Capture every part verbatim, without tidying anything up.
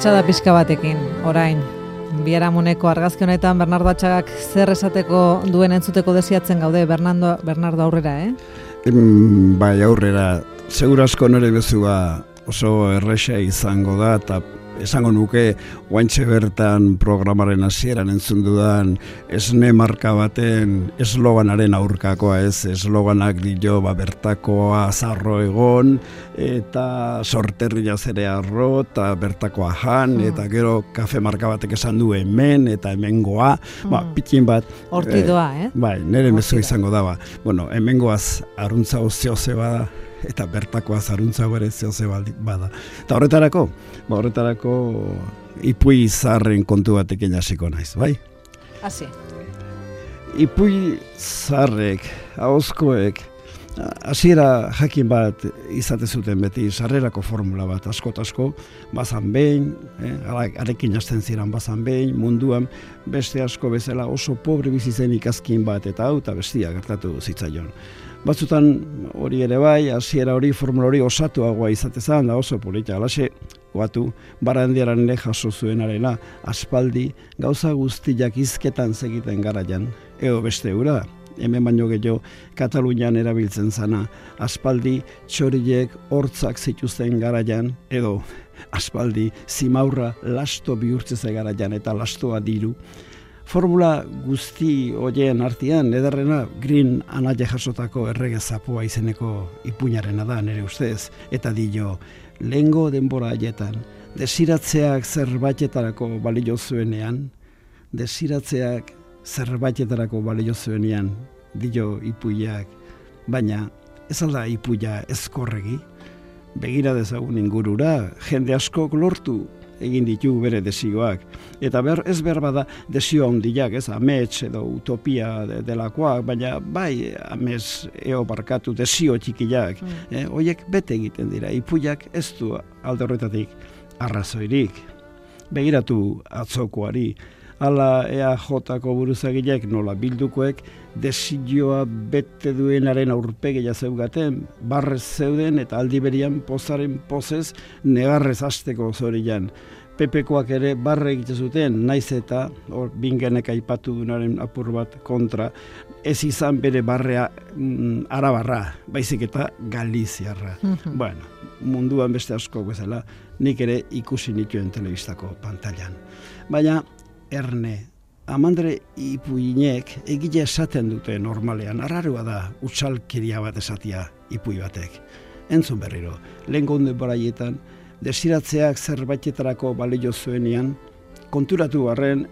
Behortxada pixka batekin, orain. Biharamuneko argazki honetan Bernardo Atxagak zer esateko duen entzuteko desiatzen gaude, Bernardo, Bernardo aurrera, eh? Mm, bai, aurrera. Segurazko nire bezua oso erresa izango da, eta esango nuke oaintxe bertan programaren hasieran entzun dudan esne marka baten esloganaren aurkakoa, ez, esloganak dio ba, bertakoa zarro egon eta sorterria zere arro eta bertakoa jan, mm. eta gero kafe marka batek esan du hemen eta hemengoa, mm. ba, pitin bat hortidoa, eh? eh? Bai, nire mezu izango daba. Bueno, hemengoaz aruntza ozioze bada eta bertakoa zaruntza bere zehoze bada. Eta horretarako, ba horretarako Ipuy zaharren kontu batekin hasiko naiz, bai? Hasi. Ipuy zaharrek, ahozkoek, hasiera jakin bat izate zuten beti, sarrerako formula bat, asko-asko, bazan behin, eh, arekin hasten ziren bazan behin, munduan beste asko bezala oso pobre bizitzen ikazkin bat, eta hau eta bestia gertatu zitzaion. Batzutan hori ere bai, hasiera hori, formula hori osatuagoa izatezan, da oso polita, alaxe, guatu, barandiaran ere jaso zuenarena, aspaldi, gauza guztiak izketan segiten garaian, edo beste eura, hemen baino gehiago Katalunian erabiltzen zana, aspaldi txoriek hortzak zituzten garaian, edo aspaldi zimaurra lasto bihurtzeze garaian, eta lastoa diru. Formula guzti horien artean, ederrena Green anaia jasotako errege zapoa izeneko ipuinarena da, nire ustez, eta dio, lehengo denbora haietan, desiratzeak zerbaitetarako balio zuenean, desiratzeak zerbaitetarako balio zuenean, dio ipuiak, baina ez alda ipuia ezkorregi, begira dezagun ingurura, jende askok lortu egin ditu bere desioak. Eta ber, ez berba da desio handiak, ez, amets edo utopia de, delakoak, baina bai amets eo barkatu desio txikiak, mm. eh, oiek bete egiten dira, ipuiak ez du alde horretatik arrazoirik. Begiratu atzokoari, ala E A Jko buruzagileak nola bildukoek desioa bete duenaren aurpegia zeugaten, barrez zeuden eta aldi berian pozaren pozez negarrez hasteko zorian. Pepekoak ere barre egite zuten, naiz eta hor bingenek aipatu dunaren apur bat kontra, ez izan bere barrea mm, arabarra, baizik eta galiziarra. Mm-hmm. Bueno, munduan beste asko bezala, nik ere ikusi nituen telebistako pantailan. Baina, erne, Amandre Ipuinek egile esaten dute normalean, arrarua da utxalkeria bat esatia Ipuy batek. Entzun berriro, lehen gonden baraietan, desiratzeak zerbaitetarako balio zuenean, konturatu barren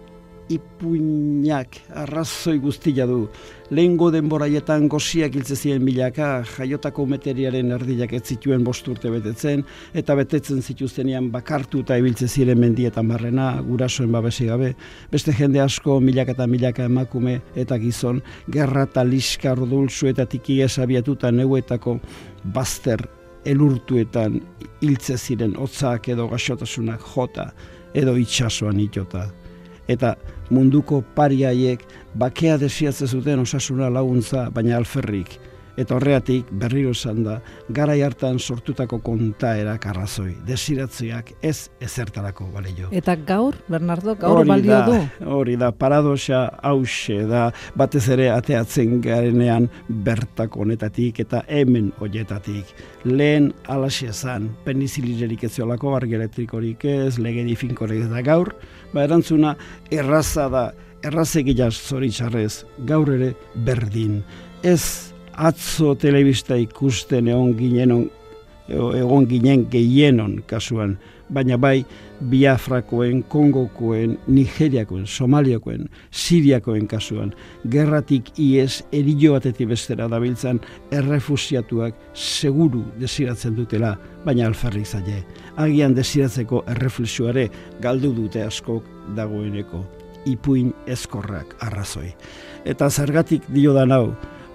Ipuinak arrazoi guztia du. Lehengo denboraietan goziak hiltzezien milaka, jaiotako meteriaren erdiak ez zituen bost urte betetzen, eta betetzen zituztenean bakartu eta ibiltze ziren mendietan barrena, gurasoen babesi gabe. Beste jende asko, milaka eta milaka emakume eta gizon, gerra eta liska ordultsuetatik ies abiatuta neuetako bazter elurtuetan hiltze ziren hotzak edo gaxotasunak jota, edo itsasoan itota. Eta munduko pariaiek bakea desiatze zuten osasuna laguntza, baina alferrik. Eta horreatik berriro esan da, garai hartan sortutako kontaerak arrazoi, desiratzeak ez ezertarako balio. Eta gaur, Bernardo, gaur balio du? Hori da, paradoxa hause da, batez ere ateatzen garenean bertako honetatik eta hemen hoietatik. Lehen alaxe zan, penizilirerik ez ziolako, argi elektrikorik ez, legedi finkorik ez da gaur, ba erantzuna erraza da, errazegilaz zoritxarrez, gaur ere berdin. Ez atzo telebista ikusten egon ginen, egon ginen gehienon kasuan, baina bai Biafrakoen, Kongokoen, Nigeriakoen, Somaliakoen, Siriakoen kasuan, gerratik ies erillo batetik bestera dabiltzan errefusiatuak seguru desiratzen dutela, baina alferrik zaie. Agian desiratzeko erreflexioare galdu dute askok dagoeneko. Ipuin ezkorrak arrazoi. Eta zergatik dio da nau,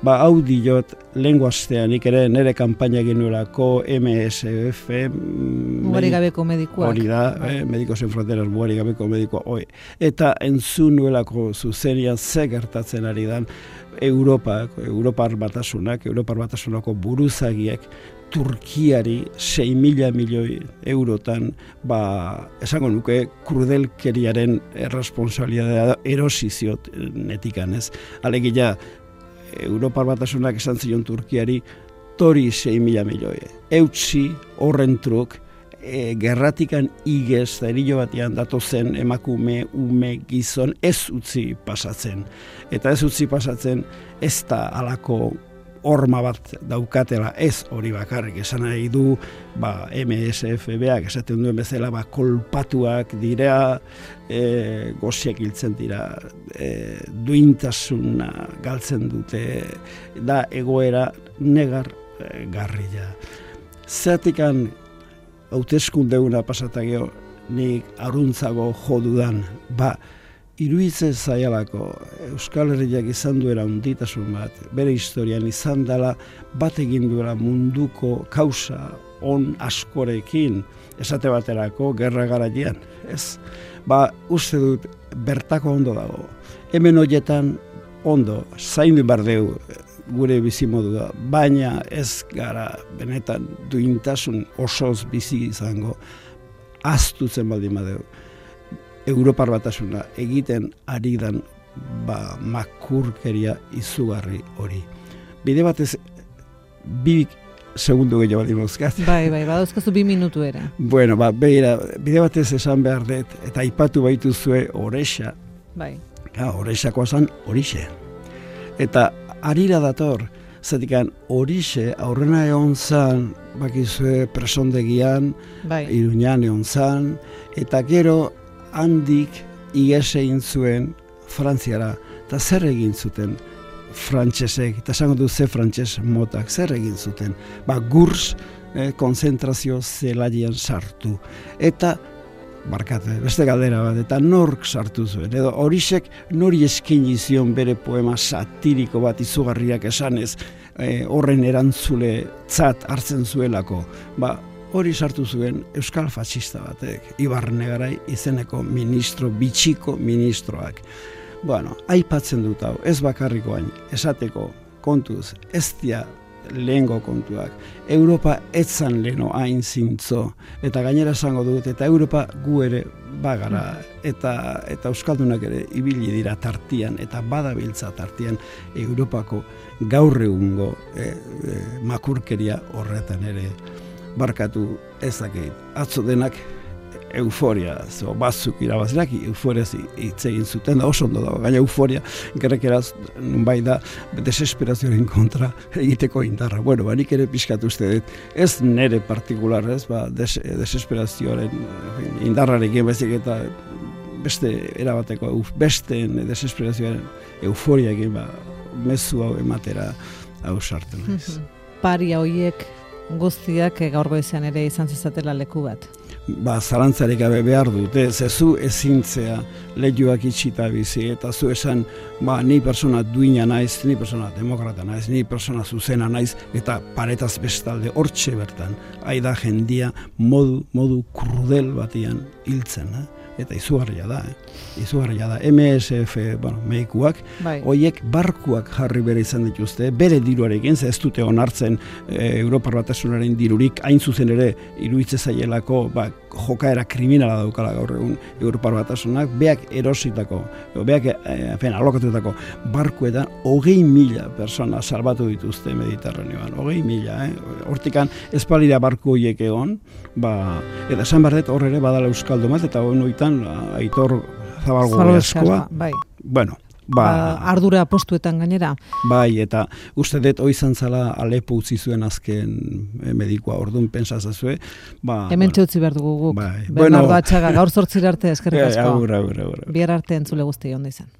ba, hau diot, lehen guaztean, ere nire kampaina genuelako M S F, Mugari gabeko medikuak. Hori da, eh, Medikos Sin Fronteras, mugari gabeko medikoa, oi. Eta entzun nuelako zuzenian ze gertatzen ari dan, Europa, Europar batasunak, Europar batasunako buruzagiek, Turkiari sei mila milioi eurotan, ba, esango nuke, krudelkeriaren responsabilidadea erosiziot netikan, ez? Alegia, Europar batasunak esan zion Turkiari, tori sei mila milioi. Eutsi horren truk, e, gerratikan igez, da erillo batean datozen emakume, ume, gizon, ez utzi pasatzen. Eta ez utzi pasatzen, ez da alako horma bat daukatela, ez hori bakarrik esan nahi du, ba, M S F beak esaten duen bezala, ba, kolpatuak dira, e, goziak hiltzen dira, e, duintasuna galtzen dute, da egoera negar e, garria. Zeratikan hauteskundeuna pasatagio nik aruntzago jodudan, ba, iruditzen zaialako Euskal Herriak izan duela hunditasun bat, bere historian izan dela bat egin duela munduko kausa on askorekin, esate baterako gerra garaian, ez? Ba, uste dut bertako ondo dago. Hemen horietan ondo, zaindu bardeu gure bizimodua, baina ez gara benetan duintasun osoz bizi izango, astutzen baldin badeu. Europar batasuna egiten ari dan ba, makurkeria izugarri hori. Bide batez, bi segundu gehiago baldin mozkat. Bai, bai, badauzkazu bi minutu ere. Bueno, ba, beira, bide batez esan behar dut, eta aipatu baituzue Orexa. Bai. Ja, Orexakoa zan Horixe. Eta harira dator, zatikan Horixe aurrena egon zan, bakizue presondegian, bai. Iruñan egon zan, eta gero handik iges egin zuen Frantziara, eta zer egin zuten frantsesek, eta esango du ze frantses motak, zer egin zuten, ba, gurs eh, konzentrazio zelaian sartu, eta barkate, beste galdera bat, eta nork sartu zuen, edo Horixek nori eskaini zion bere poema satiriko bat izugarriak esanez, eh, horren erantzule tzat hartzen zuelako, ba, hori sartu zuen euskal fatxista batek, Ibarne Garai izeneko ministro, bitxiko ministroak. Bueno, aipatzen dut hau, ez bakarrikoain, esateko kontuz, ez dia lehengo kontuak. Europa etzan leheno hain zintzo, eta gainera esango dut, eta Europa gu ere bagara, eta, eta euskaldunak ere ibili dira tartian, eta badabiltza tartian Europako gaur egungo e, e, makurkeria horretan ere. Barkatu ezakit, atzo denak euforia, zo batzuk irabazinak, euforia hitz egin zuten da, oso ondo dago, gaina euforia, gerrekeraz, nunbai da, desesperazioaren kontra egiteko indarra. Bueno, ba, nik ere pixkatu uste dut, ez nere partikular, ez, ba, des, desesperazioaren indarrarekin bezik eta beste erabateko, besteen desesperazioaren euforiakin, ba, mezu hau ematera hau sartu naiz. Paria hoiek guztiak gaur goizean ere izan zezatela leku bat. Ba, zarantzarik gabe behar dute, zezu ezintzea lehioak itxita bizi, eta zu esan, ba, ni persona duina naiz, ni persona demokrata naiz, ni persona zuzena naiz, eta paretaz bestalde hortxe bertan, aida jendia modu, modu krudel batian hiltzen, eh? Eta izugarria da, eh? izugarria da. M S F, bueno, medikuak, bai. Hoiek barkuak jarri bere izan dituzte, bere diruarekin, ze ez dute onartzen e, Europar batasunaren dirurik, hain zuzen ere iruitze zaielako, ba, jokaera kriminala daukala gaur egun Europar batasunak, beak erositako, beak e, alokatutako barkuetan, hogei mila persona salbatu dituzte Mediterraneoan, hogei mila, eh? Hortikan ez balira barku horiek egon, ba, eta esan barret hor ere badala euskaldu bat, eta hori noitan Aitor Zabalgo askoa, bai. Bueno, ba, ardura postuetan gainera. Bai, eta uste dut oizan zala Alepo utzi zuen azken medikoa, orduan pentsazazue. Ba, Hemen bueno, utzi behar dugu guk. Bai. Bernardo bueno, Atxaga, gaur zortzir arte eskerrik asko. Agur, agur, agur. Bihar arte entzule guzti ondo izan.